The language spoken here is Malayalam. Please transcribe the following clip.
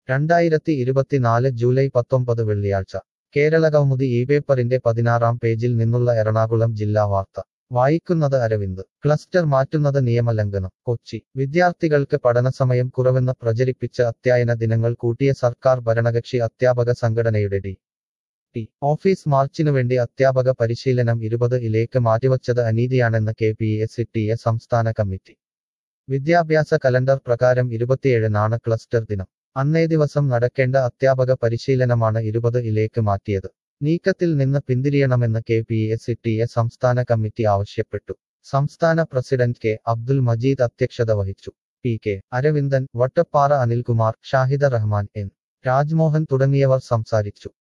2024 ജൂലൈ 19 വെള്ളിയാഴ്ച കേരളകൗമുദി ഈ പേപ്പറിന്റെ 16-ാം പേജിൽ നിന്നുള്ള എറണാകുളം ജില്ലാ വാർത്ത വായിക്കുന്നത് അരവിന്ദ് ക്ലസ്റ്റർ മാറ്റുന്നത് നിയമലംഘനം കൊച്ചി വിദ്യാർത്ഥികൾക്ക് പഠനസമയം കുറവെന്ന് പ്രചരിപ്പിച്ച് അധ്യയന ദിനങ്ങൾ കൂട്ടിയ സർക്കാർ ഭരണകക്ഷി അധ്യാപക സംഘടനയുടെ ടി ഓഫീസ് മാർച്ചിനുവേണ്ടി അധ്യാപക പരിശീലനം 20-ലേക്ക് മാറ്റിവച്ചത് അനീതിയാണെന്ന് KPSTE സംസ്ഥാന കമ്മിറ്റി വിദ്യാഭ്യാസ കലണ്ടർ പ്രകാരം 27-നാണ് ക്ലസ്റ്റർ ദിനം അന്നേ ദിവസം നടക്കേണ്ട അധ്യാപക പരിശീലനമാണ് 20-ലേക്ക് മാറ്റിയത് നീക്കത്തിൽ നിന്ന് പിന്തിരിയണമെന്ന് KPSTE സംസ്ഥാന കമ്മിറ്റി ആവശ്യപ്പെട്ടു സംസ്ഥാന പ്രസിഡന്റ് കെ അബ്ദുൽ മജീദ് അധ്യക്ഷത വഹിച്ചു PK അരവിന്ദൻ വട്ടപ്പാറ അനിൽകുമാർ ഷാഹിദ റഹ്മാൻ N രാജ്മോഹൻ തുടങ്ങിയവർ സംസാരിച്ചു